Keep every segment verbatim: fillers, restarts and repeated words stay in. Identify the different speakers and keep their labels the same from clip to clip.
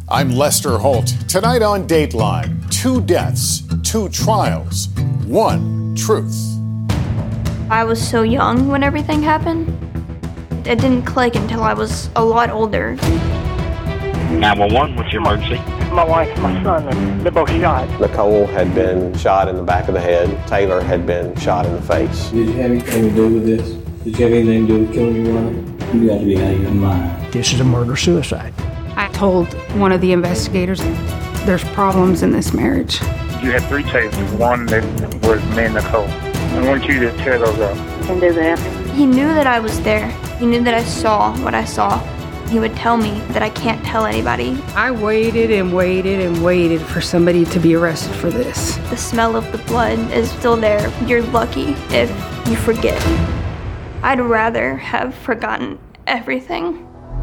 Speaker 1: I'm Lester Holt. Tonight on Dateline, two deaths, two trials, one truth.
Speaker 2: I was so young when everything happened. It didn't click until I was a lot older.
Speaker 3: nine one one, what's your emergency?
Speaker 4: My wife and my son, they're both shot.
Speaker 5: Nicole had been shot in the back of the head. Taylor had been shot in the face.
Speaker 6: Did you have anything to do with this? Did you have anything to do with killing your wife? You got to be out of your mind.
Speaker 7: This is a murder-suicide.
Speaker 8: I told one of the investigators, there's problems in this marriage.
Speaker 4: You had three tapes. One that was me and Nicole. I want you to tear those up.
Speaker 2: Can do that. He knew that I was there. He knew that I saw what I saw. He would tell me that I can't tell anybody.
Speaker 8: I waited and waited and waited for somebody to be arrested for this.
Speaker 2: The smell of the blood is still there. You're lucky if you forget. I'd rather have forgotten everything.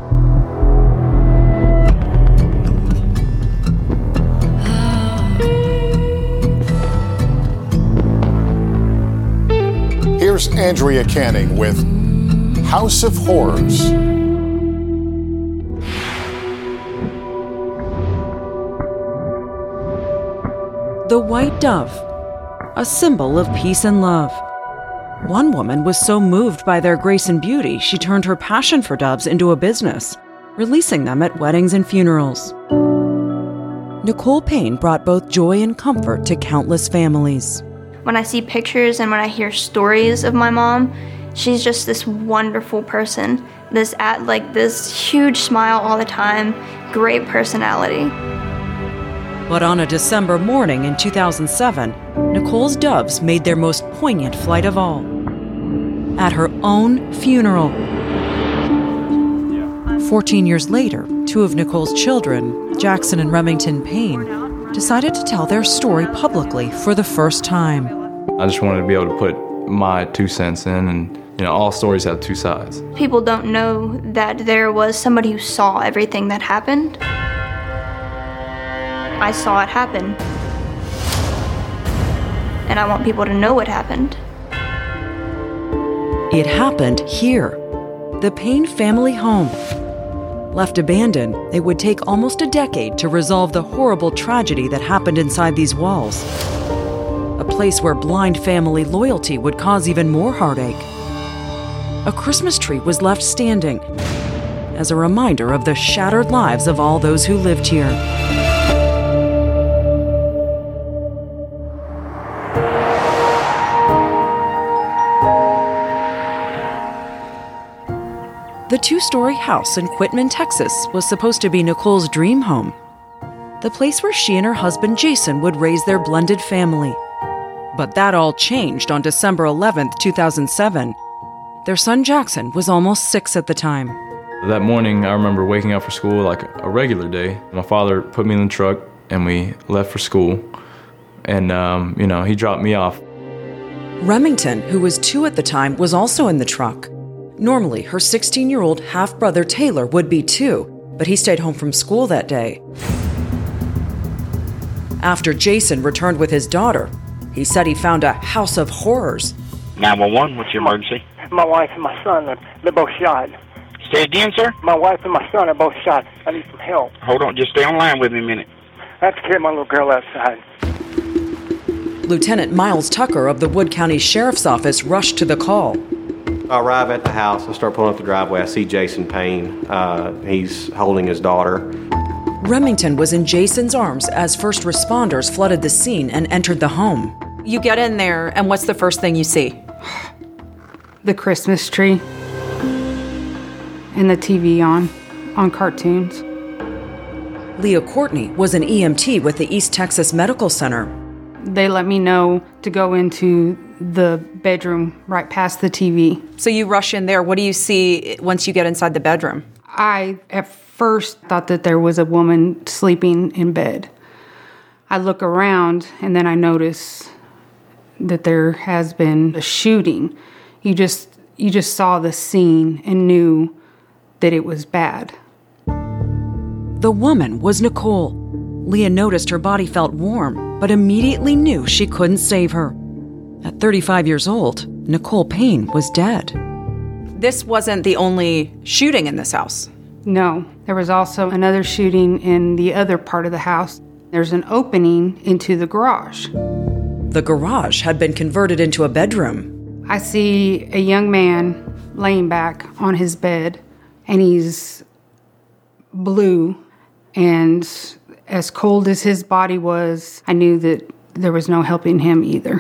Speaker 1: Here's Andrea Canning with House of Horrors.
Speaker 9: The white dove, a symbol of peace and love. One woman was so moved by their grace and beauty, she turned her passion for doves into a business, releasing them at weddings and funerals. Nicole Payne brought both joy and comfort to countless families.
Speaker 2: When I see pictures and when I hear stories of my mom, she's just this wonderful person. This at like this huge smile all the time, great personality.
Speaker 9: But on a December morning in two thousand seven, Nicole's doves made their most poignant flight of all. At her own funeral. Fourteen years later, two of Nicole's children, Jackson and Remington Payne, decided to tell their story publicly for the first time.
Speaker 10: I just wanted to be able to put my two cents in, and you know, all stories have two sides.
Speaker 2: People don't know that there was somebody who saw everything that happened. I saw it happen. And I want people to know what happened.
Speaker 9: It happened here, the Payne family home. Left abandoned, it would take almost a decade to resolve the horrible tragedy that happened inside these walls. A place where blind family loyalty would cause even more heartache. A Christmas tree was left standing as a reminder of the shattered lives of all those who lived here. The two-story house in Quitman, Texas, was supposed to be Nicole's dream home. The place where she and her husband Jason would raise their blended family. But that all changed on December eleventh, two thousand seven. Their son Jackson was almost six at the time.
Speaker 10: That morning, I remember waking up for school like a regular day. My father put me in the truck and we left for school. And, um, you know, he dropped me off.
Speaker 9: Remington, who was two at the time, was also in the truck. Normally, her sixteen-year-old half-brother Taylor would be too, but he stayed home from school that day. After Jason returned with his daughter, he said he found a house of horrors.
Speaker 3: nine one one, what's your emergency?
Speaker 4: My wife and my son, they're both shot.
Speaker 3: Say again, sir?
Speaker 4: My wife and my son are both shot. I need some help.
Speaker 3: Hold on, just stay on line with me a minute.
Speaker 4: I have to carry my little girl outside.
Speaker 9: Lieutenant Miles Tucker of the Wood County Sheriff's Office rushed to the call.
Speaker 5: I arrive at the house. I start pulling up the driveway. I see Jason Payne. Uh, he's holding his daughter.
Speaker 9: Remington was in Jason's arms as first responders flooded the scene and entered the home. You get in there, and what's the first thing you see?
Speaker 8: The Christmas tree and the T V on, on cartoons.
Speaker 9: Leah Courtney was an E M T with the East Texas Medical Center.
Speaker 8: They let me know to go into the bedroom right past the T V.
Speaker 9: So you rush in there. What do you see once you get inside the bedroom?
Speaker 8: I, at first, thought that there was a woman sleeping in bed. I look around, and then I notice that there has been a shooting. You just, you just saw the scene and knew that it was bad. The woman was Nicole. Leah noticed her body felt warm, but immediately knew she couldn't save her. At thirty-five years old, Nicole Payne was dead. This wasn't the only shooting in this house. No. There was also another shooting in the other part of the house. There's an opening into the garage.
Speaker 9: The garage had been converted into a bedroom.
Speaker 8: I see a young man laying back on his bed, and he's blue, and as cold as his body was, I knew that there was no helping him either.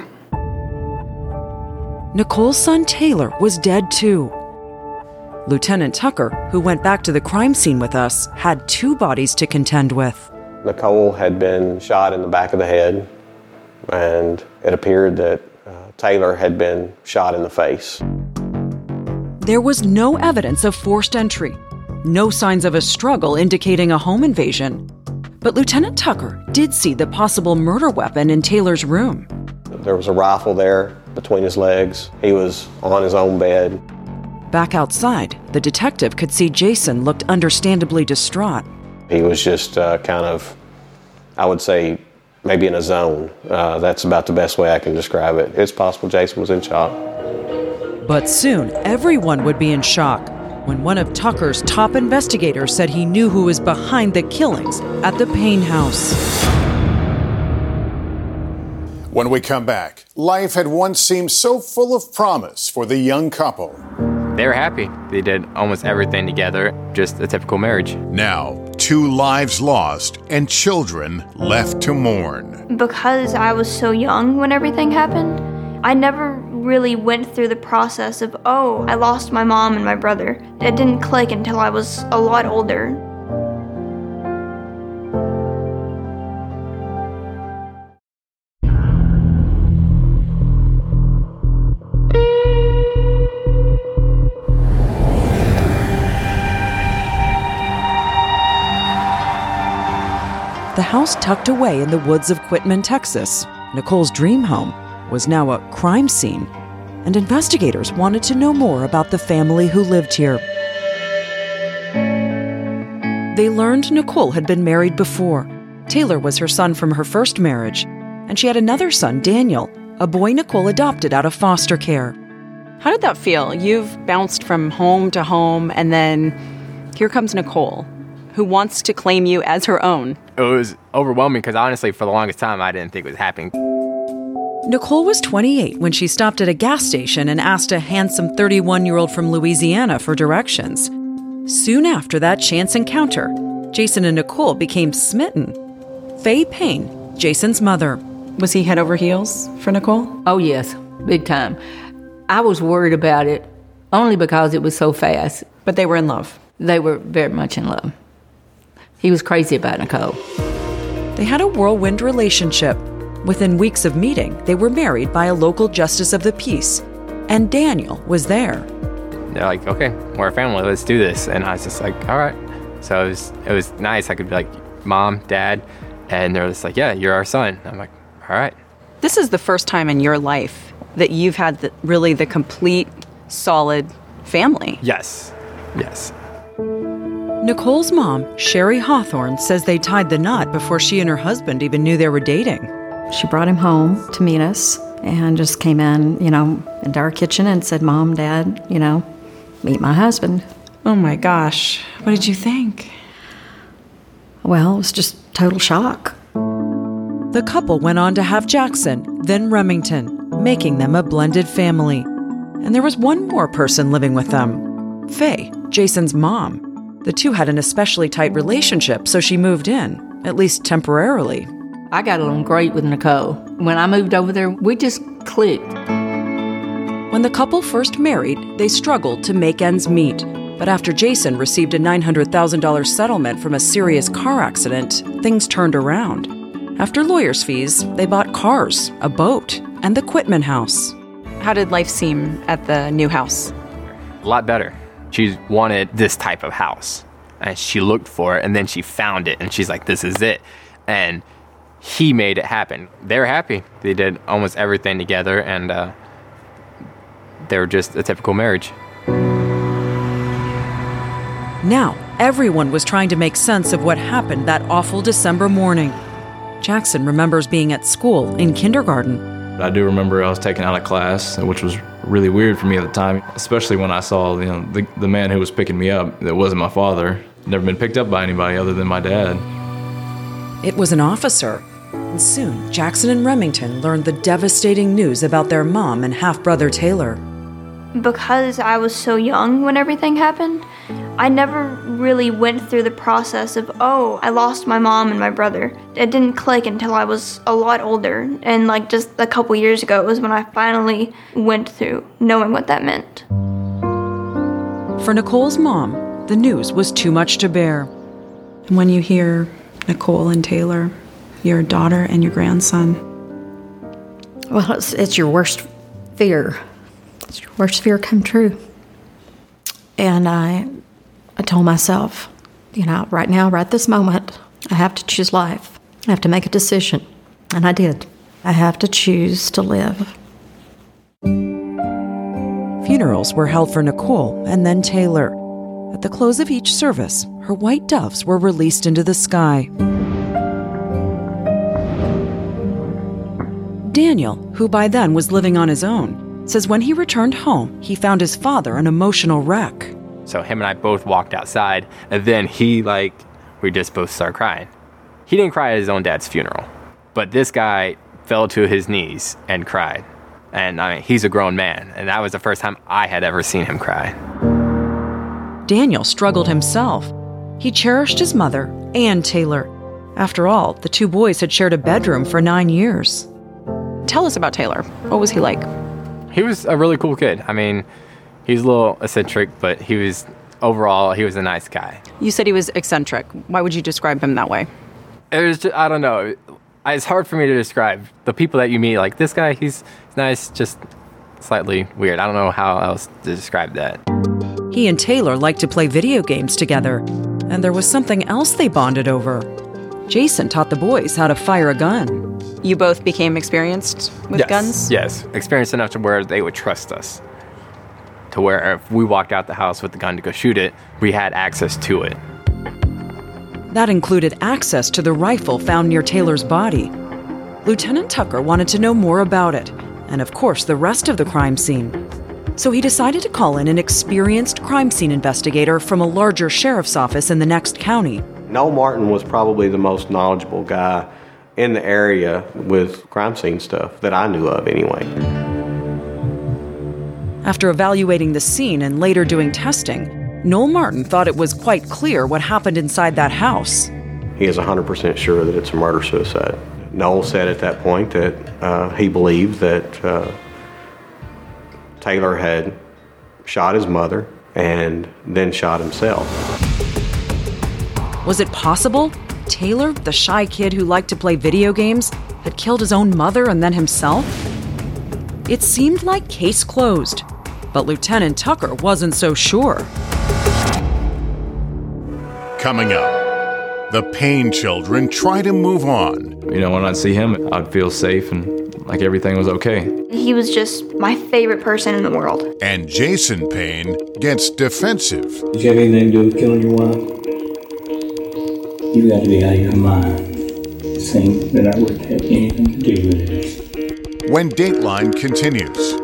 Speaker 9: Nicole's son Taylor was dead too. Lieutenant Tucker, who went back to the crime scene with us, had two bodies to contend with.
Speaker 5: Nicole had been shot in the back of the head, and it appeared that uh, Taylor had been shot in the face.
Speaker 9: There was no evidence of forced entry, no signs of a struggle indicating a home invasion. But Lieutenant Tucker did see the possible murder weapon in Taylor's room.
Speaker 5: There was a rifle there between his legs. He was on his own bed.
Speaker 9: Back outside, the detective could see Jason looked understandably distraught.
Speaker 5: He was just uh, kind of, I would say, maybe in a zone. Uh, that's about the best way I can describe it. It's possible Jason was in shock.
Speaker 9: But soon, everyone would be in shock when one of Tucker's top investigators said he knew who was behind the killings at the Payne house.
Speaker 1: When we come back, life had once seemed so full of promise for the young couple.
Speaker 7: They were happy. They did almost everything together, just a typical marriage.
Speaker 1: Now, two lives lost and children left to mourn.
Speaker 2: Because I was so young when everything happened, I never really went through the process of, oh, I lost my mom and my brother. It didn't click until I was a lot older.
Speaker 9: The house tucked away in the woods of Quitman, Texas, Nicole's dream home, was now a crime scene, and investigators wanted to know more about the family who lived here. They learned Nicole had been married before. Taylor was her son from her first marriage, and she had another son, Daniel, a boy Nicole adopted out of foster care.
Speaker 11: How did that feel? You've bounced from home to home, and then here comes Nicole, who wants to claim you as her own.
Speaker 7: It was overwhelming because honestly, for the longest time, I didn't think it was happening.
Speaker 9: Nicole was twenty-eight when she stopped at a gas station and asked a handsome thirty-one-year-old from Louisiana for directions. Soon after that chance encounter, Jason and Nicole became smitten. Faye Payne, Jason's mother.
Speaker 11: Was he head over heels for Nicole?
Speaker 12: Oh, yes, big time. I was worried about it only because it was so fast.
Speaker 11: But they were in love.
Speaker 12: They were very much in love. He was crazy about Nicole.
Speaker 9: They had a whirlwind relationship. Within weeks of meeting, they were married by a local justice of the peace, and Daniel was there.
Speaker 7: They're like, okay, we're a family, let's do this. And I was just like, all right. So it was, it was nice. I could be like, Mom, Dad, and they're just like, yeah, you're our son. I'm like, all right.
Speaker 11: This is the first time in your life that you've had the, really the complete, solid family.
Speaker 7: Yes, yes.
Speaker 9: Nicole's mom, Sherry Hawthorne, says they tied the knot before she and her husband even knew they were dating.
Speaker 13: She brought him home to meet us and just came in, you know, into our kitchen and said, Mom, Dad, you know, meet my husband.
Speaker 11: Oh my gosh. What did you think?
Speaker 13: Well, it was just total shock.
Speaker 9: The couple went on to have Jackson, then Remington, making them a blended family. And there was one more person living with them, Faye, Jason's mom. The two had an especially tight relationship, so she moved in, at least temporarily.
Speaker 12: I got along great with Nicole. When I moved over there, we just clicked.
Speaker 9: When the couple first married, they struggled to make ends meet. But after Jason received a nine hundred thousand dollars settlement from a serious car accident, things turned around. After lawyers' fees, they bought cars, a boat, and the Quitman house.
Speaker 11: How did life seem at the new house?
Speaker 7: A lot better. She wanted this type of house, and she looked for it, and then she found it, and she's like, this is it. And he made it happen. They were happy. They did almost everything together, and uh, they were just a typical marriage.
Speaker 9: Now, everyone was trying to make sense of what happened that awful December morning. Jackson remembers being at school in kindergarten.
Speaker 10: I do remember I was taken out of class, which was really weird for me at the time, especially when I saw, you know, the, the man who was picking me up that wasn't my father. Never been picked up by anybody other than my dad.
Speaker 9: It was an officer. And soon, Jackson and Remington learned the devastating news about their mom and half-brother Taylor.
Speaker 2: Because I was so young when everything happened, I never really went through the process of, oh, I lost my mom and my brother. It didn't click until I was a lot older, and like just a couple years ago was when I finally went through knowing what that meant.
Speaker 9: For Nicole's mom, the news was too much to bear.
Speaker 11: When you hear Nicole and Taylor, your daughter and your grandson.
Speaker 13: Well, it's, it's your worst fear. It's your worst fear come true. And I, I told myself, you know, right now, right this moment, I have to choose life. I have to make a decision. And I did. I have to choose to live.
Speaker 9: Funerals were held for Nicole and then Taylor. At the close of each service, her white doves were released into the sky. Daniel, who by then was living on his own, says when he returned home, he found his father an emotional wreck.
Speaker 7: So him and I both walked outside, and then he, like, we just both started crying. He didn't cry at his own dad's funeral, but this guy fell to his knees and cried. And I mean, he's a grown man, and that was the first time I had ever seen him cry.
Speaker 9: Daniel struggled himself. He cherished his mother and Taylor. After all, the two boys had shared a bedroom for nine years.
Speaker 11: Tell us about Taylor. What was he like?
Speaker 7: He was a really cool kid. I mean, he was a little eccentric, but he was, overall, he was a nice guy.
Speaker 11: You said he was eccentric. Why would you describe him that way?
Speaker 7: It was just, I don't know. It's hard for me to describe. The people that you meet, like this guy, he's nice, just slightly weird. I don't know how else to describe that.
Speaker 9: He and Taylor liked to play video games together, and there was something else they bonded over. Jason taught the boys how to fire a gun.
Speaker 11: You both became experienced with
Speaker 7: yes.
Speaker 11: guns?
Speaker 7: Yes, experienced enough to where they would trust us. To where if we walked out the house with the gun to go shoot it, we had access to it.
Speaker 9: That included access to the rifle found near Taylor's body. Lieutenant Tucker wanted to know more about it, and of course the rest of the crime scene. So he decided to call in an experienced crime scene investigator from a larger sheriff's office in the next county.
Speaker 5: Noel Martin was probably the most knowledgeable guy in the area with crime scene stuff that I knew of anyway.
Speaker 9: After evaluating the scene and later doing testing, Noel Martin thought it was quite clear what happened inside that house.
Speaker 5: He is one hundred percent sure that it's a murder-suicide. Noel said at that point that uh, he believed that uh, Taylor had shot his mother and then shot himself.
Speaker 9: Was it possible Taylor, the shy kid who liked to play video games, had killed his own mother and then himself? It seemed like case closed, but Lieutenant Tucker wasn't so sure.
Speaker 1: Coming up, the Payne children try to move on.
Speaker 10: You know, when I'd see him, I'd feel safe and like everything was okay.
Speaker 2: He was just my favorite person in the world.
Speaker 1: And Jason Payne gets defensive.
Speaker 6: Did you have anything to do with killing your wife? You got to be out of your mind to think that I would have anything to do with it.
Speaker 1: When Dateline continues.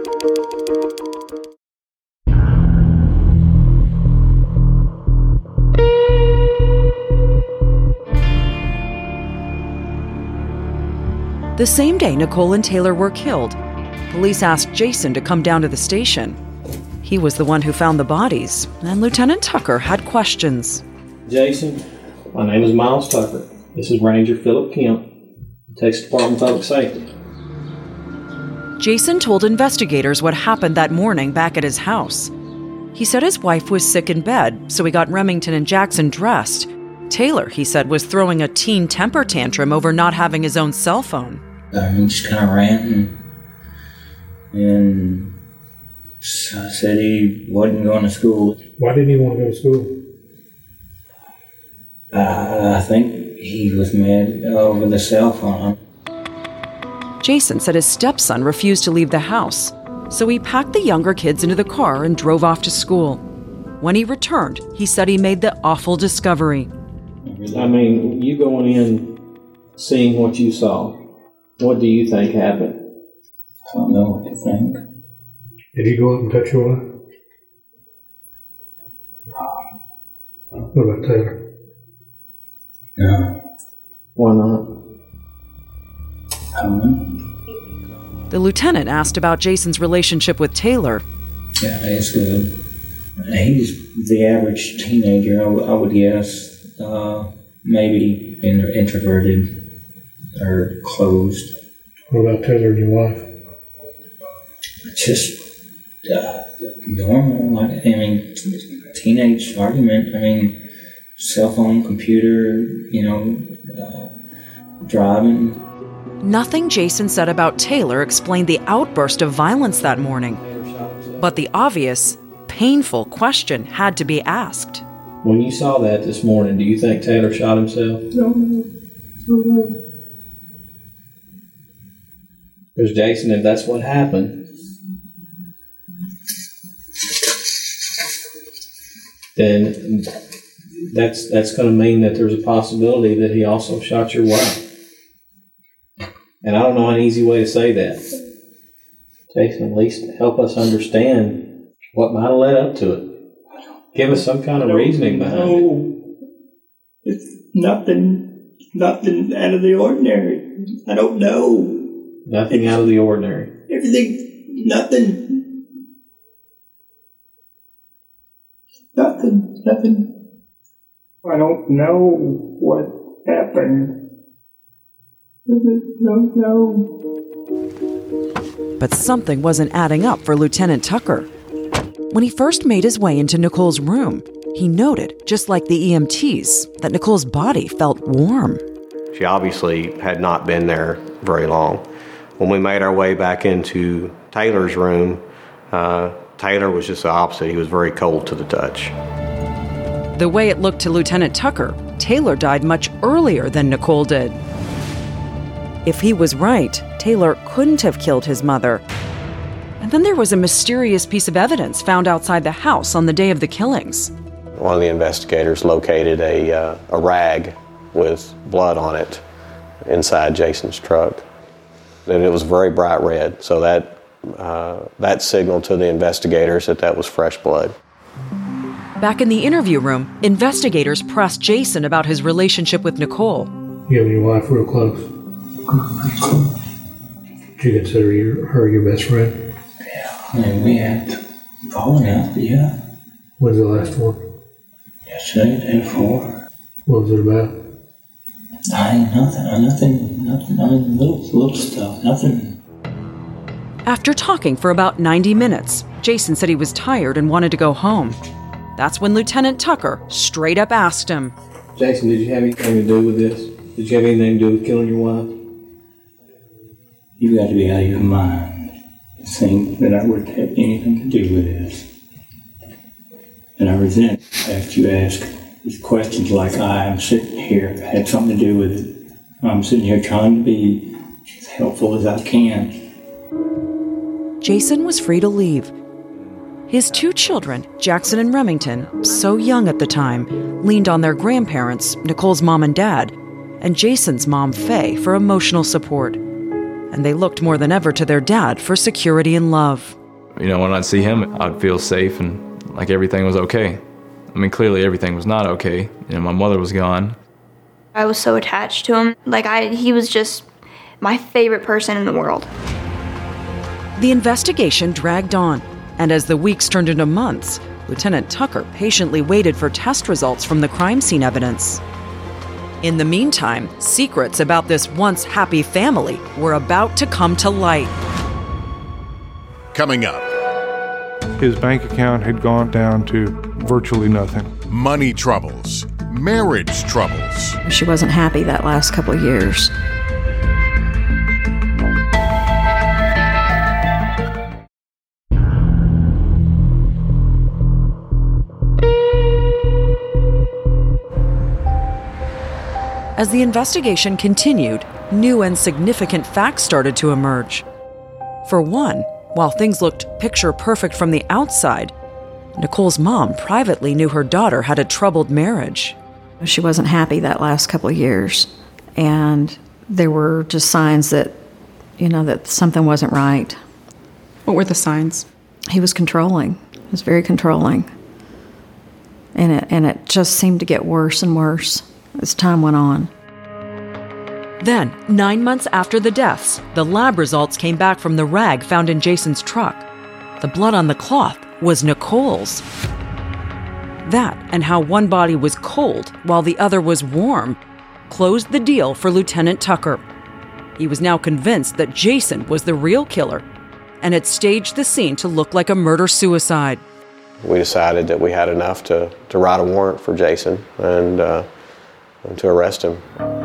Speaker 9: The same day Nicole and Taylor were killed, police asked Jason to come down to the station. He was the one who found the bodies, and Lieutenant Tucker had questions.
Speaker 6: Jason, my name is Miles Tucker. This is Ranger Philip Kemp, Texas Department of Public Safety.
Speaker 9: Jason told investigators what happened that morning back at his house. He said his wife was sick in bed, so he got Remington and Jackson dressed. Taylor, he said, was throwing a teen temper tantrum over not having his own cell phone.
Speaker 6: I mean, just kind of ranting, and I said he wasn't going to school.
Speaker 14: Why didn't he want to go to school?
Speaker 6: Uh, I think he was mad over the cell phone.
Speaker 9: Jason said his stepson refused to leave the house, so he packed the younger kids into the car and drove off to school. When he returned, he said he made the awful discovery.
Speaker 6: I mean, you going in, seeing what you saw, what do you think happened? I don't know what to think.
Speaker 14: Did he go up and touch your wife? What about Taylor?
Speaker 6: No.
Speaker 14: Why not?
Speaker 6: I don't know.
Speaker 9: The lieutenant asked about Jason's relationship with Taylor.
Speaker 6: Yeah, it's good. He's the average teenager, I, w- I would guess. Uh, maybe in- introverted or closed.
Speaker 14: What about Taylor and your wife?
Speaker 6: Just uh, normal. Like, I mean, teenage argument. I mean, cell phone, computer, you know, uh, driving.
Speaker 9: Nothing Jason said about Taylor explained the outburst of violence that morning. But the obvious, painful question had to be asked.
Speaker 15: When you saw that this morning, do you think Taylor shot himself?
Speaker 14: No, no, no, no.
Speaker 15: Because Jason, if that's what happened, then that's that's going to mean that there's a possibility that he also shot your wife. And I don't know an easy way to say that. Jason, at least help us understand what might have led up to it. Give us some kind of reasoning behind it.
Speaker 16: No, it's nothing, nothing out of the ordinary. I don't know.
Speaker 15: Nothing it's, out of the ordinary.
Speaker 16: Everything, nothing. Nothing, nothing. I don't know what happened. No, no.
Speaker 9: But something wasn't adding up for Lieutenant Tucker. When he first made his way into Nicole's room, he noted, just like the E M Ts, that Nicole's body felt warm.
Speaker 5: She obviously had not been there very long. When we made our way back into Taylor's room, uh, Taylor was just the opposite. He was very cold to the touch.
Speaker 9: The way it looked to Lieutenant Tucker, Taylor died much earlier than Nicole did. If he was right, Taylor couldn't have killed his mother. And then there was a mysterious piece of evidence found outside the house on the day of the killings.
Speaker 5: One of the investigators located a, uh, a rag with blood on it inside Jason's truck. And it was very bright red, so that, uh, that signaled to the investigators that that was fresh blood.
Speaker 9: Back in the interview room, investigators pressed Jason about his relationship with Nicole.
Speaker 14: You and your wife real close? Do you consider your, her your best friend?
Speaker 6: Yeah, I mean, we had falling out, yeah.
Speaker 14: When's the last one?
Speaker 6: Yesterday, the day before.
Speaker 14: What was it about?
Speaker 6: I ain't nothing, nothing, nothing, I mean, little, little stuff, nothing.
Speaker 9: After talking for about ninety minutes, Jason said he was tired and wanted to go home. That's when Lieutenant Tucker straight up asked him,
Speaker 15: Jason, did you have anything to do with this? Did you have anything to do with killing your wife?
Speaker 6: You got to be out of your mind to think that I would have anything to do with this. And I resent that you ask these questions like I am sitting here, had something to do with it. I'm sitting here trying to be as helpful as I can.
Speaker 9: Jason was free to leave. His two children, Jackson and Remington, so young at the time, leaned on their grandparents, Nicole's mom and dad, and Jason's mom, Faye, for emotional support. And they looked more than ever to their dad for security and love.
Speaker 10: You know, when I'd see him, I'd feel safe and like everything was okay. I mean, clearly everything was not okay. You know, my mother was gone.
Speaker 2: I was so attached to him. Like, I, he was just my favorite person in the world.
Speaker 9: The investigation dragged on, and as the weeks turned into months, Lieutenant Tucker patiently waited for test results from the crime scene evidence. In the meantime, secrets about this once happy family were about to come to light.
Speaker 1: Coming up.
Speaker 17: His bank account had gone down to virtually nothing.
Speaker 1: Money troubles, marriage troubles.
Speaker 13: She wasn't happy that last couple of years.
Speaker 9: As the investigation continued, new and significant facts started to emerge. For one, while things looked picture perfect from the outside, Nicole's mom privately knew her daughter had a troubled marriage.
Speaker 13: She wasn't happy that last couple of years, and there were just signs that, you know, that something wasn't right.
Speaker 8: What were the signs?
Speaker 13: He was controlling. He was very controlling. And it, and it just seemed to get worse and worse as time went on.
Speaker 9: Then, nine months after the deaths, the lab results came back from the rag found in Jason's truck. The blood on the cloth was Nicole's. That, and how one body was cold while the other was warm, closed the deal for Lieutenant Tucker. He was now convinced that Jason was the real killer and had staged the scene to look like a murder-suicide.
Speaker 5: We decided that we had enough to, to write a warrant for Jason and, uh, and to arrest him.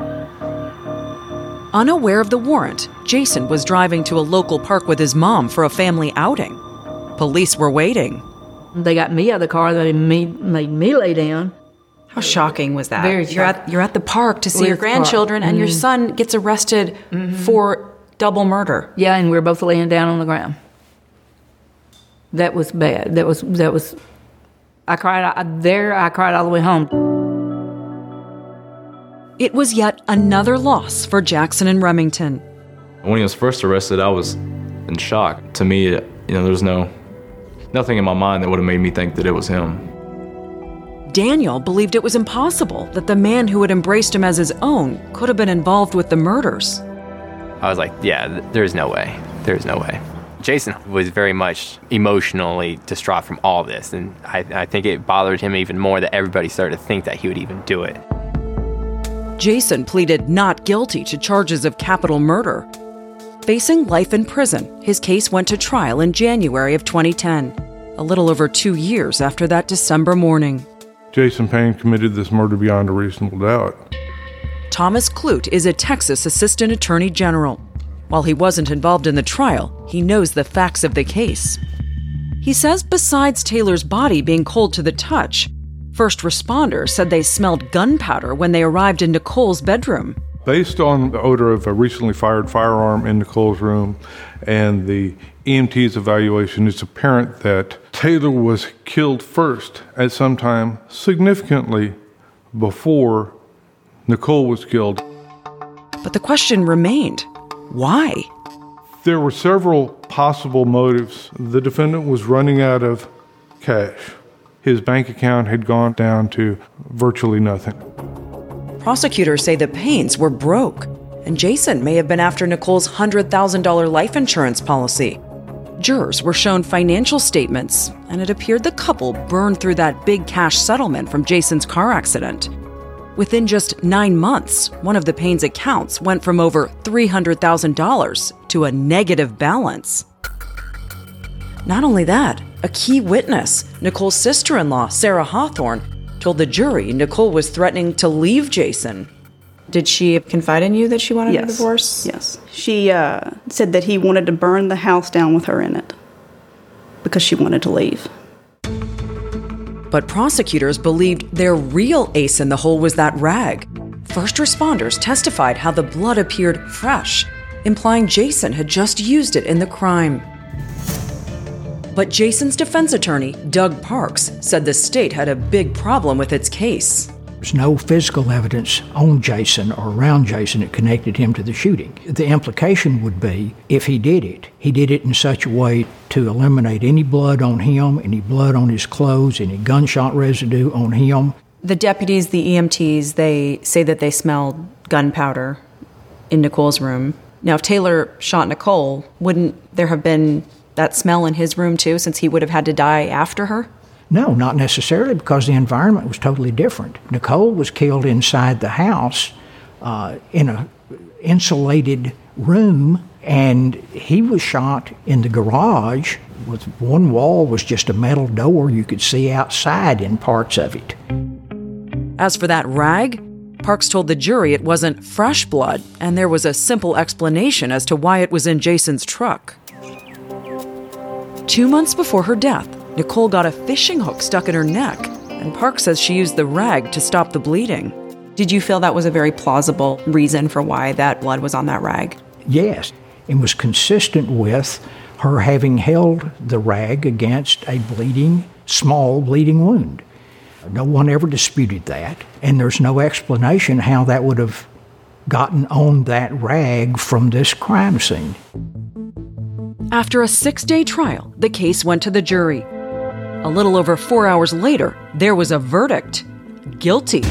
Speaker 9: Unaware of the warrant, Jason was driving to a local park with his mom for a family outing. Police were waiting.
Speaker 12: They got me out of the car. They made, made me lay down.
Speaker 11: How shocking was that?
Speaker 12: Very
Speaker 11: you're at you're at the park to see
Speaker 12: With
Speaker 11: your grandchildren,
Speaker 12: park.
Speaker 11: and your
Speaker 12: Mhm.
Speaker 11: son gets arrested
Speaker 12: Mhm.
Speaker 11: for double murder.
Speaker 12: Yeah, and we were both laying down on the ground. That was bad. That was that was. I cried I, there. I cried all the way home.
Speaker 9: It was yet another loss for Jackson and Remington.
Speaker 10: When he was first arrested, I was in shock. To me, you know, there was no nothing in my mind that would have made me think that it was him.
Speaker 9: Daniel believed it was impossible that the man who had embraced him as his own could have been involved with the murders.
Speaker 7: I was like, yeah, th- there's no way. There's no way. Jason was very much emotionally distraught from all this, and I, I think it bothered him even more that everybody started to think that he would even do it.
Speaker 9: Jason pleaded not guilty to charges of capital murder. Facing life in prison, his case went to trial in January of twenty ten, a little over two years after that December morning.
Speaker 17: Jason Payne committed this murder beyond a reasonable doubt.
Speaker 9: Thomas Clute is a Texas Assistant Attorney General. While he wasn't involved in the trial, he knows the facts of the case. He says besides Taylor's body being cold to the touch, first responders said they smelled gunpowder when they arrived in Nicole's bedroom.
Speaker 17: Based on the odor of a recently fired firearm in Nicole's room and the E M T's evaluation, it's apparent that Taylor was killed first at some time significantly before Nicole was killed.
Speaker 9: But the question remained, why?
Speaker 17: There were several possible motives. The defendant was running out of cash. His bank account had gone down to virtually nothing.
Speaker 9: Prosecutors say the Paynes were broke, and Jason may have been after Nicole's one hundred thousand dollars life insurance policy. Jurors were shown financial statements, and it appeared the couple burned through that big cash settlement from Jason's car accident. Within just nine months, one of the Paynes' accounts went from over three hundred thousand dollars to a negative balance. Not only that, a key witness, Nicole's sister-in-law, Sarah Hawthorne, told the jury Nicole was threatening to leave Jason.
Speaker 11: Did she confide in you that she wanted
Speaker 18: yes.
Speaker 11: a divorce?
Speaker 18: Yes. She uh, said that he wanted to burn the house down with her in it because she wanted to leave.
Speaker 9: But prosecutors believed their real ace in the hole was that rag. First responders testified how the blood appeared fresh, implying Jason had just used it in the crime. But Jason's defense attorney, Doug Parks, said the state had a big problem with its case.
Speaker 19: There's no physical evidence on Jason or around Jason that connected him to the shooting. The implication would be, if he did it, he did it in such a way to eliminate any blood on him, any blood on his clothes, any gunshot residue on him.
Speaker 11: The deputies, the E M Ts, they say that they smelled gunpowder in Nicole's room. Now, if Taylor shot Nicole, wouldn't there have been that smell in his room too, since he would have had to die after her?
Speaker 19: No, not necessarily, because the environment was totally different. Nicole was killed inside the house uh, in an insulated room, and he was shot in the garage with one wall was just a metal door. You could see outside in parts of it.
Speaker 9: As for that rag, Parks told the jury it wasn't fresh blood, and there was a simple explanation as to why it was in Jason's truck. Two months before her death, Nicole got a fishing hook stuck in her neck, and Parks says she used the rag to stop the bleeding.
Speaker 11: Did you feel that was a very plausible reason for why that blood was on that rag?
Speaker 19: Yes, it was consistent with her having held the rag against a bleeding, small bleeding wound. No one ever disputed that, and there's no explanation how that would have gotten on that rag from this crime scene.
Speaker 9: After a six-day trial, the case went to the jury. A little over four hours later, there was a verdict: guilty.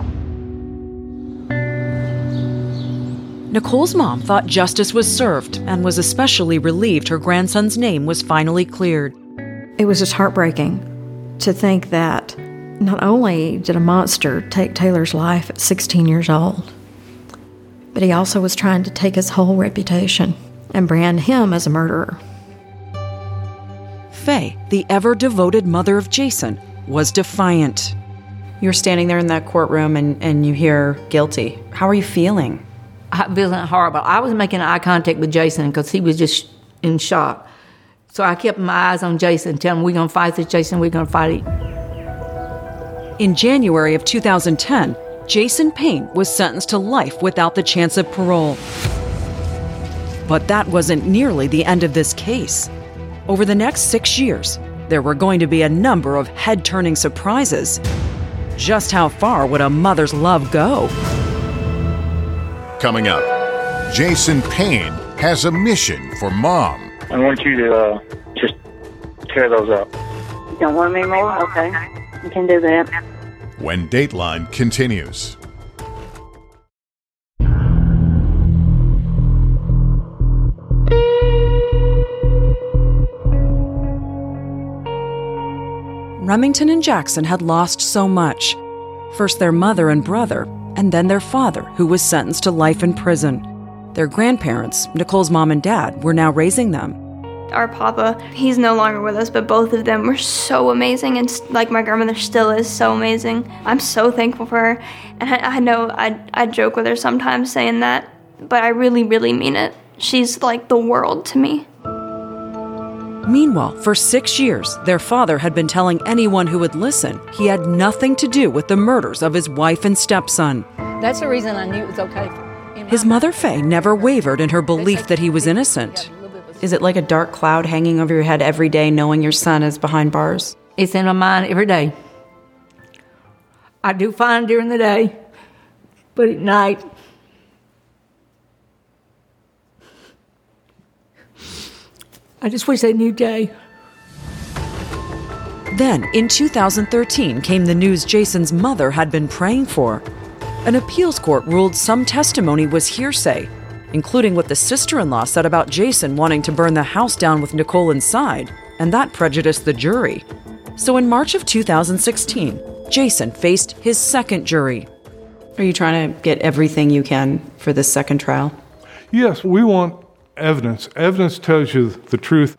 Speaker 9: Nicole's mom thought justice was served and was especially relieved her grandson's name was finally cleared.
Speaker 13: It was just heartbreaking to think that not only did a monster take Taylor's life at sixteen years old, but he also was trying to take his whole reputation and brand him as a murderer.
Speaker 9: Faye, the ever-devoted mother of Jason, was defiant.
Speaker 11: You're standing there in that courtroom and, and you hear guilty. How are you feeling?
Speaker 12: I feeling horrible. I was making eye contact with Jason because he was just in shock. So I kept my eyes on Jason, telling him, we're going to fight this, Jason, we're going to fight it.
Speaker 9: In January of two thousand ten, Jason Payne was sentenced to life without the chance of parole. But that wasn't nearly the end of this case. Over the next six years, there were going to be a number of head-turning surprises. Just how far would a mother's love go?
Speaker 1: Coming up, Jason Payne has a mission for Mom.
Speaker 4: I want you to uh, just tear those up.
Speaker 20: You don't want me more? Okay. You can do that.
Speaker 1: When Dateline continues.
Speaker 9: Remington and Jackson had lost so much. First their mother and brother, and then their father, who was sentenced to life in prison. Their grandparents, Nicole's mom and dad, were now raising them.
Speaker 2: Our papa, he's no longer with us, but both of them were so amazing, and like my grandmother still is so amazing. I'm so thankful for her, and I, I know I, I joke with her sometimes saying that, but I really, really mean it. She's like the world to me.
Speaker 9: Meanwhile, for six years, their father had been telling anyone who would listen he had nothing to do with the murders of his wife and stepson.
Speaker 12: That's the reason I knew it was okay.
Speaker 9: His mother, Faye, never wavered in her belief that he was innocent.
Speaker 11: Is it like a dark cloud hanging over your head every day knowing your son is behind bars?
Speaker 12: It's in my mind every day. I do fine during the day, but at night, I just wish they knew Jay.
Speaker 9: Then, in two thousand thirteen, came the news Jason's mother had been praying for. An appeals court ruled some testimony was hearsay, including what the sister-in-law said about Jason wanting to burn the house down with Nicole inside, and that prejudiced the jury. So in March of two thousand sixteen, Jason faced his second jury.
Speaker 11: Are you trying to get everything you can for this second trial?
Speaker 17: Yes, we want evidence. Evidence tells you the truth.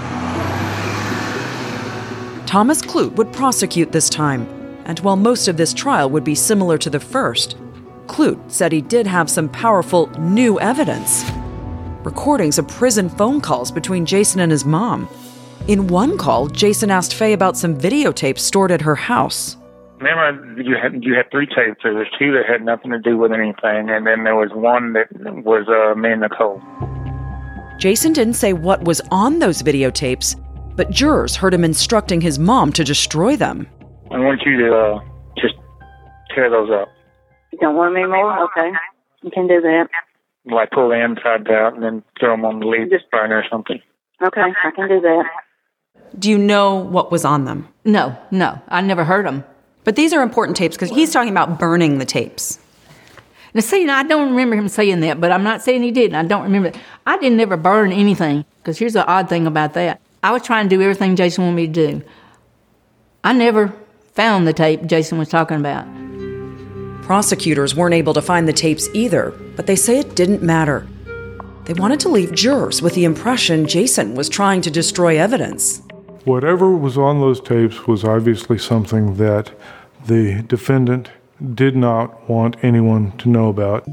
Speaker 9: Thomas Clute would prosecute this time, and while most of this trial would be similar to the first, Clute said he did have some powerful new evidence. Recordings of prison phone calls between Jason and his mom. In one call, Jason asked Faye about some videotapes stored at her house.
Speaker 4: Remember, you had you had three tapes. There was two that had nothing to do with anything, and then there was one that was uh, me and Nicole.
Speaker 9: Jason didn't say what was on those videotapes, but jurors heard him instructing his mom to destroy them.
Speaker 4: I want you to uh, just tear those up.
Speaker 20: You don't want me more? Okay. You can do that.
Speaker 4: Like pull the insides out and then throw them on the lead burner or something.
Speaker 20: Okay, I can do that.
Speaker 11: Do you know what was on them?
Speaker 12: No, no, I never heard them.
Speaker 11: But these are important tapes because he's talking about burning the tapes.
Speaker 12: Now, see, now, I don't remember him saying that, but I'm not saying he didn't. I don't remember. I didn't ever burn anything, because here's the odd thing about that. I was trying to do everything Jason wanted me to do. I never found the tape Jason was talking about.
Speaker 9: Prosecutors weren't able to find the tapes either, but they say it didn't matter. They wanted to leave jurors with the impression Jason was trying to destroy evidence.
Speaker 17: Whatever was on those tapes was obviously something that the defendant did not want anyone to know about.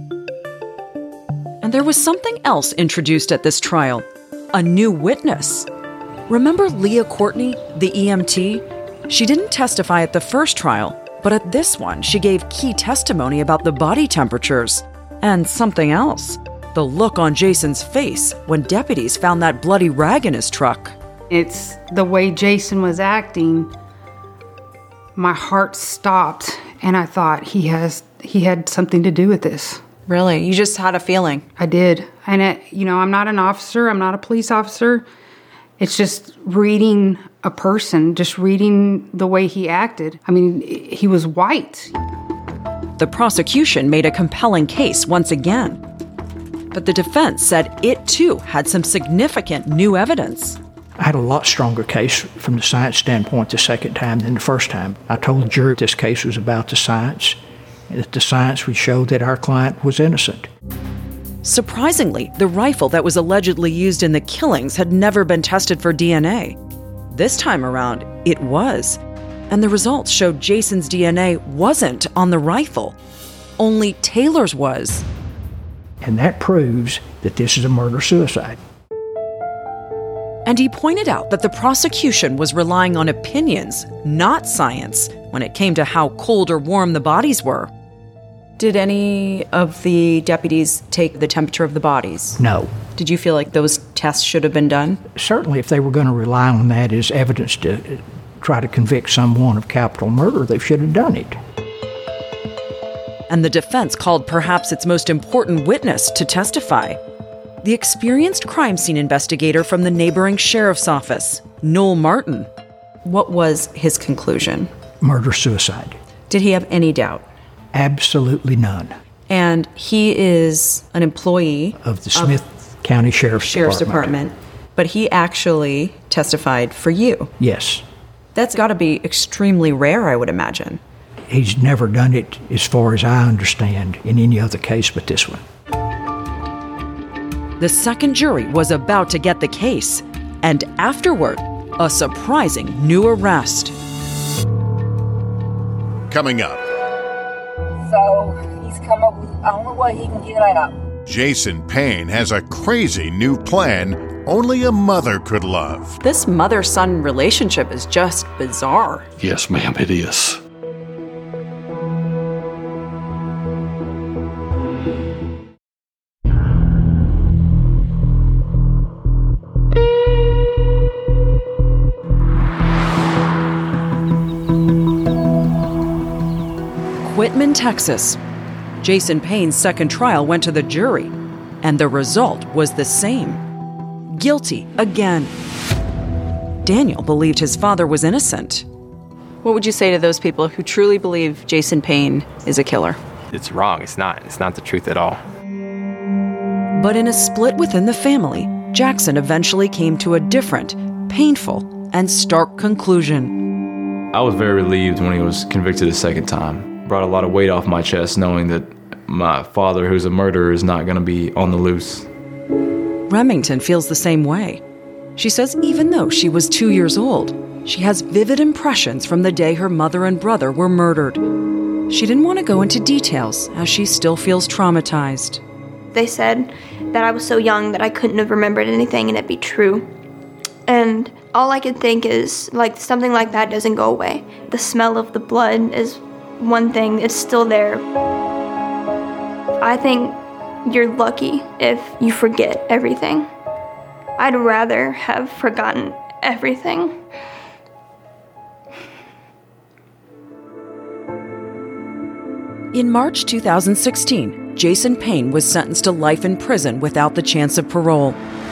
Speaker 9: And there was something else introduced at this trial, a new witness. Remember Leah Courtney, the E M T? She didn't testify at the first trial, but at this one, she gave key testimony about the body temperatures. And something else, the look on Jason's face when deputies found that bloody rag in his truck.
Speaker 8: It's the way Jason was acting. My heart stopped, and I thought he has he had something to do with this.
Speaker 11: Really? You just had a feeling?
Speaker 8: I did. And, it, you know, I'm not an officer. I'm not a police officer. It's just reading a person, just reading the way he acted. I mean, he was white.
Speaker 9: The prosecution made a compelling case once again. But the defense said it too had some significant new evidence.
Speaker 19: I had a lot stronger case from the science standpoint the second time than the first time. I told the jury this case was about the science, and that the science would show that our client was innocent.
Speaker 9: Surprisingly, the rifle that was allegedly used in the killings had never been tested for D N A. This time around, it was. And the results showed Jason's D N A wasn't on the rifle. Only Taylor's was.
Speaker 19: And that proves that this is a murder-suicide.
Speaker 9: And he pointed out that the prosecution was relying on opinions, not science, when it came to how cold or warm the bodies were.
Speaker 11: Did any of the deputies take the temperature of the bodies?
Speaker 19: No.
Speaker 11: Did you feel like those tests should have been done?
Speaker 19: Certainly, if they were going to rely on that as evidence to try to convict someone of capital murder, they should have done it.
Speaker 9: And the defense called perhaps its most important witness to testify. The experienced crime scene investigator from the neighboring sheriff's office, Noel Martin.
Speaker 11: What was his conclusion?
Speaker 19: Murder-suicide.
Speaker 11: Did he have any doubt?
Speaker 19: Absolutely none.
Speaker 11: And he is an employee
Speaker 19: of the Smith of County Sheriff's,
Speaker 11: Sheriff's
Speaker 19: Department.
Speaker 11: Department. But he actually testified for you.
Speaker 19: Yes.
Speaker 11: That's got to be extremely rare, I would imagine.
Speaker 19: He's never done it, as far as I understand, in any other case but this one.
Speaker 9: The second jury was about to get the case, and afterward, a surprising new arrest.
Speaker 1: Coming up.
Speaker 21: So he's come up with the only way he can get out.
Speaker 1: Jason Payne has a crazy new plan only a mother could love.
Speaker 11: This mother-son relationship is just bizarre.
Speaker 22: Yes, ma'am, it is.
Speaker 9: Whitman, Texas. Jason Payne's second trial went to the jury, and the result was the same. Guilty again. Daniel believed his father was innocent.
Speaker 11: What would you say to those people who truly believe Jason Payne is a killer?
Speaker 7: It's wrong. It's not. It's not the truth at all.
Speaker 9: But in a split within the family, Jackson eventually came to a different, painful, and stark conclusion.
Speaker 10: I was very relieved when he was convicted a second time. Brought a lot of weight off my chest knowing that my father, who's a murderer, is not going to be on the loose.
Speaker 9: Remington feels the same way. She says even though she was two years old, she has vivid impressions from the day her mother and brother were murdered. She didn't want to go into details as she still feels traumatized.
Speaker 2: They said that I was so young that I couldn't have remembered anything and it'd be true. And all I could think is, like, something like that doesn't go away. The smell of the blood is one thing, it's still there. I think you're lucky if you forget everything. I'd rather have forgotten everything.
Speaker 9: In March two thousand sixteen, Jason Payne was sentenced to life in prison without the chance of parole.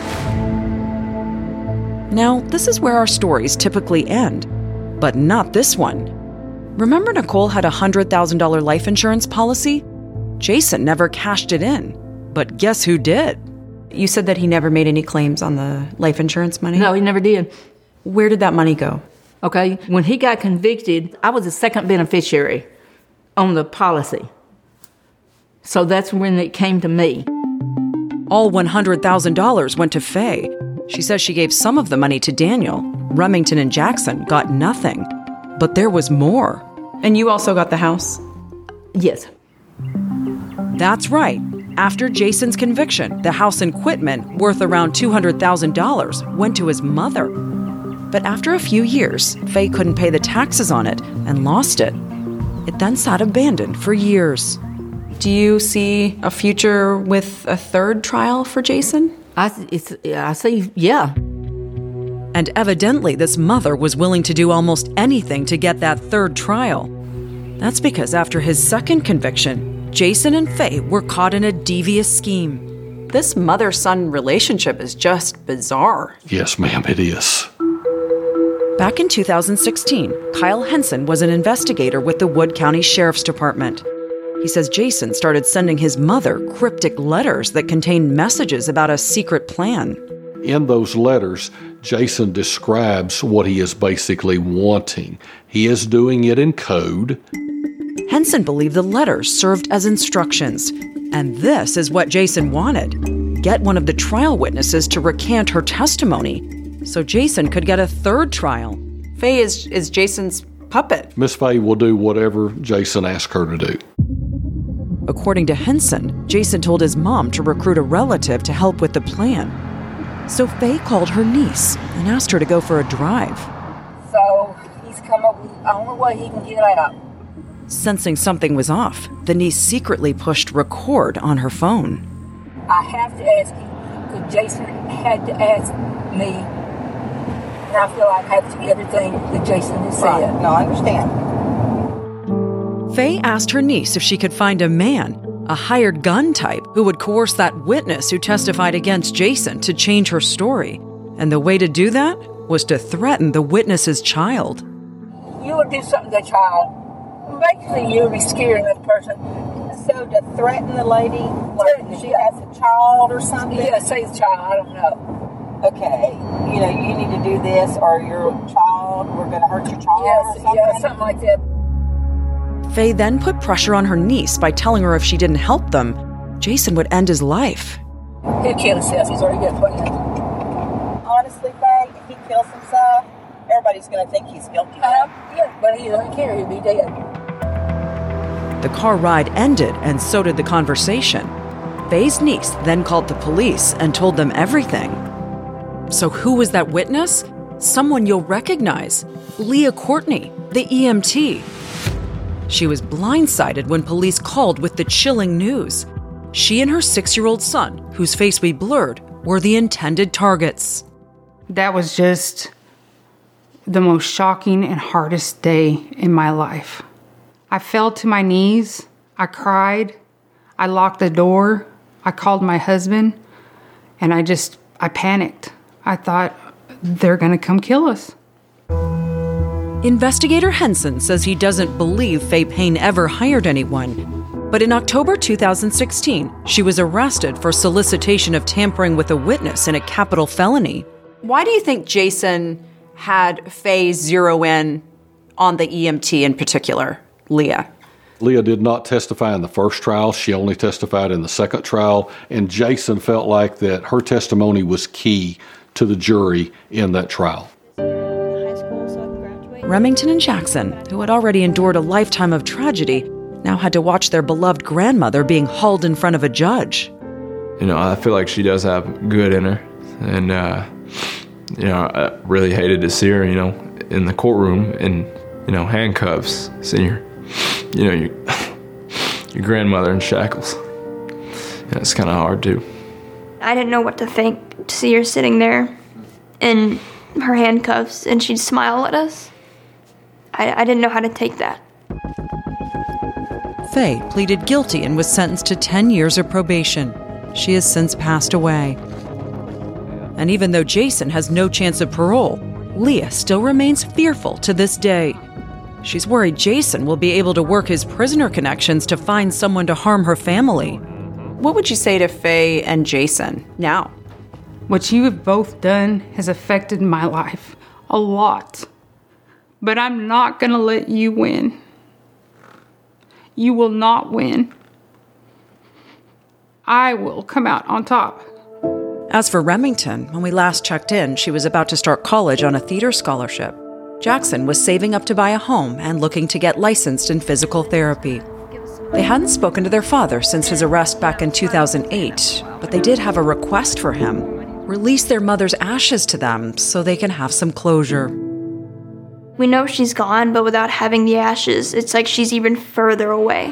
Speaker 9: Now, this is where our stories typically end, but not this one. Remember Nicole had a one hundred thousand dollars life insurance policy? Jason never cashed it in, but guess who did?
Speaker 11: You said that he never made any claims on the life insurance money?
Speaker 12: No, he never did.
Speaker 11: Where did that money go?
Speaker 12: Okay, when he got convicted, I was the second beneficiary on the policy. So that's when it came to me.
Speaker 9: All one hundred thousand dollars went to Faye. She says she gave some of the money to Daniel. Remington and Jackson got nothing. But there was more.
Speaker 11: And you also got the house?
Speaker 12: Yes.
Speaker 9: That's right. After Jason's conviction, the house in Quitman, worth around two hundred thousand dollars, went to his mother. But after a few years, Faye couldn't pay the taxes on it and lost it. It then sat abandoned for years.
Speaker 11: Do you see a future with a third trial for Jason?
Speaker 12: I, it's, I see, yeah.
Speaker 9: And evidently, this mother was willing to do almost anything to get that third trial. That's because after his second conviction, Jason and Faye were caught in a devious scheme.
Speaker 11: This mother-son relationship is just bizarre.
Speaker 3: Yes, ma'am, it is.
Speaker 9: Back in two thousand sixteen, Kyle Henson was an investigator with the Wood County Sheriff's Department. He says Jason started sending his mother cryptic letters that contained messages about a secret plan.
Speaker 3: In those letters, Jason describes what he is basically wanting. He is doing it in code.
Speaker 9: Henson believed the letters served as instructions, and this is what Jason wanted. Get one of the trial witnesses to recant her testimony so Jason could get a third trial.
Speaker 11: Faye is, is Jason's puppet.
Speaker 3: Miss Faye will do whatever Jason asks her to do.
Speaker 9: According to Henson, Jason told his mom to recruit a relative to help with the plan. So Faye called her niece and asked her to go for a drive.
Speaker 21: So he's come up with the only way he can get out.
Speaker 9: Sensing something was off, the niece secretly pushed record on her phone.
Speaker 21: I have to ask you, because Jason had to ask me, and I feel like I have to do everything that Jason has said. Right. No, I understand.
Speaker 9: Faye asked her niece if she could find a man, a hired gun type, who would coerce that witness who testified against Jason to change her story. And the way to do that was to threaten the witness's child.
Speaker 21: You would do something to the child. Basically, you would be scaring that person.
Speaker 22: So to threaten the lady, like she has a child or something?
Speaker 21: Yeah, say the child, I don't know.
Speaker 22: Okay, you know, you need to do this, or your child, we're going to hurt your child
Speaker 21: yes,
Speaker 22: or something?
Speaker 21: Yeah, something like that.
Speaker 9: Faye then put pressure on her niece by telling her if she didn't help them, Jason would end his life.
Speaker 21: He'll kill himself. He's already got a plan.
Speaker 22: Honestly, Faye, if he kills himself, everybody's going to think he's guilty.
Speaker 21: Uh, yeah, but he doesn't care. He'll be dead.
Speaker 9: The car ride ended, and so did the conversation. Faye's niece then called the police and told them everything. So who was that witness? Someone you'll recognize. Leah Courtney, the E M T. She was blindsided when police called with the chilling news. She and her six-year-old son, whose face we blurred, were the intended targets.
Speaker 8: That was just the most shocking and hardest day in my life. I fell to my knees. I cried. I locked the door. I called my husband. And I just, I panicked. I thought, they're going to come kill us.
Speaker 9: Investigator Henson says he doesn't believe Faye Payne ever hired anyone. But in October two thousand sixteen, she was arrested for solicitation of tampering with a witness in a capital felony.
Speaker 11: Why do you think Jason had Faye zero in on the E M T in particular, Leah?
Speaker 3: Leah did not testify in the first trial. She only testified in the second trial. And Jason felt like that her testimony was key to the jury in that trial.
Speaker 9: Remington and Jackson, who had already endured a lifetime of tragedy, now had to watch their beloved grandmother being hauled in front of a judge.
Speaker 10: You know, I feel like she does have good in her. And, uh, you know, I really hated to see her, you know, in the courtroom in, you know, handcuffs, seeing your, you know, your, your grandmother in shackles. Yeah, it's kind of hard, too.
Speaker 2: I didn't know what to think to see her sitting there in her handcuffs and she'd smile at us. I, I didn't know how to take that.
Speaker 9: Faye pleaded guilty and was sentenced to ten years of probation. She has since passed away. And even though Jason has no chance of parole, Leah still remains fearful to this day. She's worried Jason will be able to work his prisoner connections to find someone to harm her family.
Speaker 11: What would you say to Faye and Jason now?
Speaker 8: What you have both done has affected my life a lot. But I'm not going to let you win. You will not win. I will come out on top.
Speaker 9: As for Remington, when we last checked in, she was about to start college on a theater scholarship. Jackson was saving up to buy a home and looking to get licensed in physical therapy. They hadn't spoken to their father since his arrest back in two thousand eight, but they did have a request for him. Release their mother's ashes to them so they can have some closure.
Speaker 2: We know she's gone, but without having the ashes, it's like she's even further away.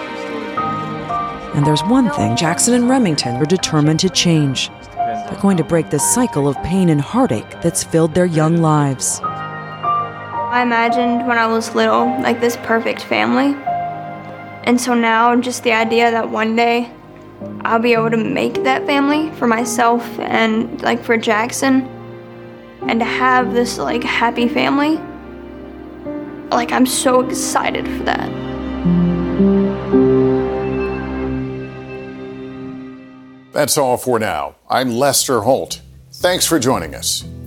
Speaker 9: And there's one thing Jackson and Remington are determined to change. They're going to break the cycle of pain and heartache that's filled their young lives.
Speaker 2: I imagined when I was little, like this perfect family. And so now, just the idea that one day I'll be able to make that family for myself and like for Jackson, and to have this like happy family. Like, I'm so excited for that.
Speaker 1: That's all for now. I'm Lester Holt. Thanks for joining us.